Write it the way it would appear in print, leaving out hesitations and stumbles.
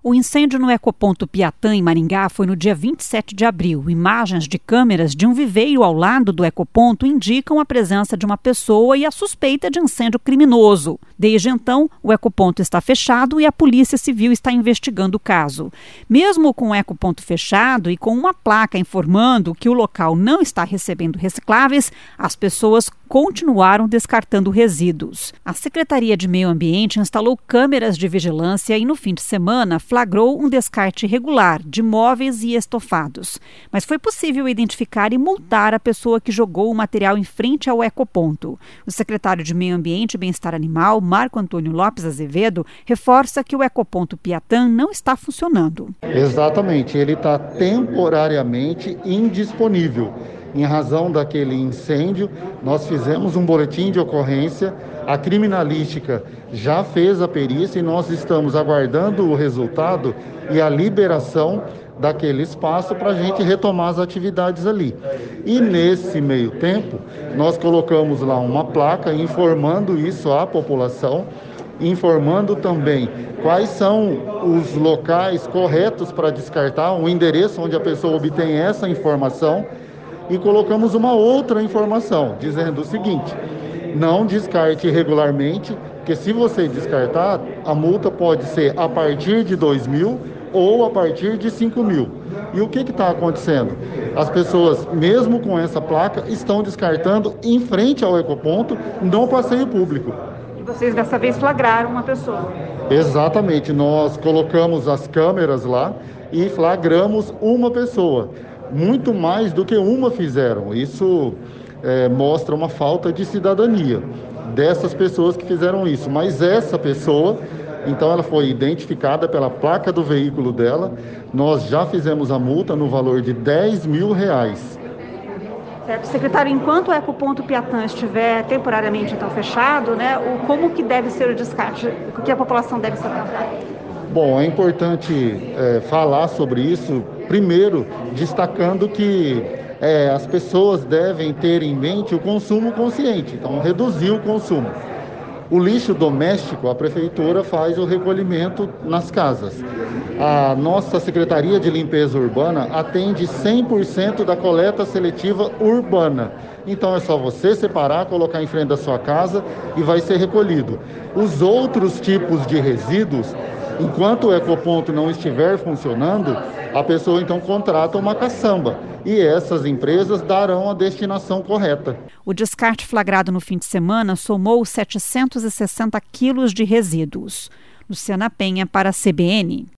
O incêndio no Ecoponto Piatã, em Maringá, foi no dia 27 de abril. Imagens de câmeras de um viveiro ao lado do Ecoponto indicam a presença de uma pessoa e a suspeita de incêndio criminoso. Desde então, o Ecoponto está fechado e a Polícia Civil está investigando o caso. Mesmo com o Ecoponto fechado e com uma placa informando que o local não está recebendo recicláveis, as pessoas continuaram descartando resíduos. A Secretaria de Meio Ambiente instalou câmeras de vigilância e, no fim de semana, flagrou um descarte irregular de móveis e estofados. Mas foi possível identificar e multar a pessoa que jogou o material em frente ao Ecoponto. O secretário de Meio Ambiente e Bem-Estar Animal, Marco Antônio Lopes Azevedo, reforça que o Ecoponto Piatã não está funcionando. Exatamente, ele está temporariamente indisponível. Em razão daquele incêndio, nós fizemos um boletim de ocorrência, a criminalística já fez a perícia e nós estamos aguardando o resultado e a liberação daquele espaço para a gente retomar as atividades ali. E nesse meio tempo, nós colocamos lá uma placa informando isso à população, informando também quais são os locais corretos para descartar, o endereço onde a pessoa obtém essa informação. E colocamos uma outra informação, dizendo o seguinte: não descarte irregularmente, porque se você descartar, a multa pode ser a partir de 2.000 ou a partir de 5.000. E o que está acontecendo? As pessoas, mesmo com essa placa, estão descartando em frente ao Ecoponto, no passeio público. E vocês dessa vez flagraram uma pessoa? Exatamente, nós colocamos as câmeras lá e flagramos uma pessoa. Muito mais do que uma fizeram. Isso mostra uma falta de cidadania dessas pessoas que fizeram isso. Mas essa pessoa, então, ela foi identificada pela placa do veículo dela. Nós já fizemos a multa no valor de R$10.000. Certo. Secretário, enquanto o Ecoponto Piatã estiver temporariamente então fechado, como que deve ser o descarte? O que a população deve saber? Bom, é importante falar sobre isso, primeiro destacando que as pessoas devem ter em mente o consumo consciente, então reduzir o consumo. O lixo doméstico, a prefeitura faz o recolhimento nas casas. A nossa Secretaria de Limpeza Urbana atende 100% da coleta seletiva urbana. Então é só você separar, colocar em frente da sua casa e vai ser recolhido. Os outros tipos de resíduos, enquanto o Ecoponto não estiver funcionando, a pessoa então contrata uma caçamba e essas empresas darão a destinação correta. O descarte flagrado no fim de semana somou 760 quilos de resíduos. Luciana Penha para a CBN.